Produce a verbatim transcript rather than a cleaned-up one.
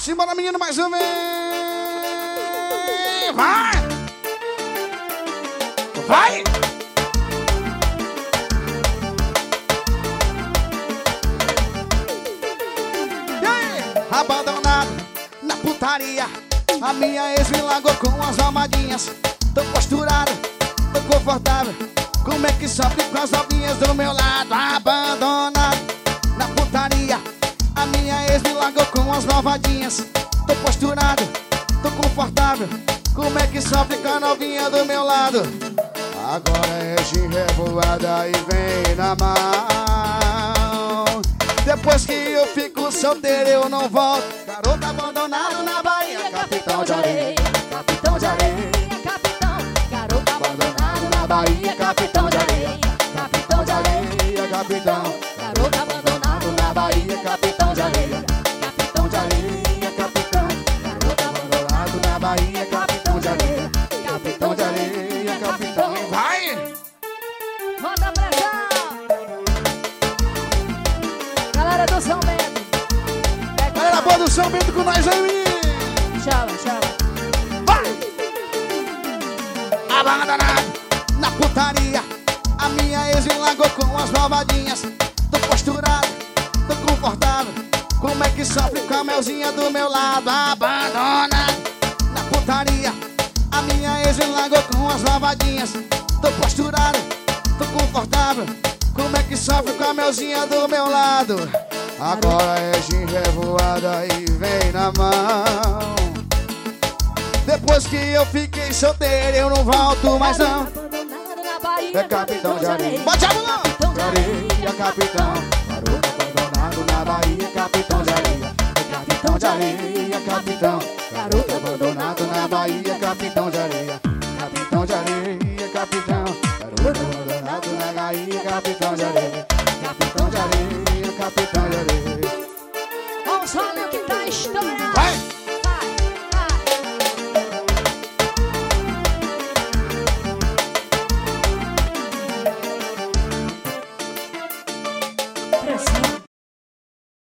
Simbora, menino, mais uma vez. Vai! Vai! E aí? Abandonado na putaria, a minha ex me largou com as almadinhas. Tô posturado, tô confortável. Como é que sofre com as novinhas do meu lado? Abandonado na putaria, a minha ex me largou com as novadinhas. Tô posturado, tô confortável. Como é que sofre com a novinha do meu lado? Agora é de revoada e vem na mão. Depois que eu fico solteiro eu não volto. Garoto abandonado na Bahia, capitão de areia, capitão de areia, capitão. Garoto abandonado na Bahia, capitão de areia, capitão de areia, capitão. Garoto abandonado na Bahia, capitão de areia, capitão de areia, capitão. Garoto abandonado na Bahia, capitão de areia, capitão de areia, capitão. Vai! Manda pra cá! Galera do São Bento. Galera boa do São Bento com nós aí, menino. Chama, chama. Vai! Abandonado na putaria, a minha ex me largou com as novadinhas. Tô posturado, tô confortável. Como é que sofre com a melzinha do meu lado? Abandonado na putaria, a minha ex me largou com as novadinhas. Tô posturado, tô confortável. Como é que sofre com a melzinha do meu lado? Agora é de revoada e vem na mão. Depois que eu fiquei solteiro eu não volto mais não. É capitão de areia. Bote a mão! De areia, capitão. Garoto abandonado na Bahia, capitão de areia. É capitão de areia, capitão. Garoto abandonado na Bahia, capitão de areia. Capitão de areia, capitão. Garoto abandonado na Bahia, capitão de areia. Capitão de areia, capitão de areia. Vamos,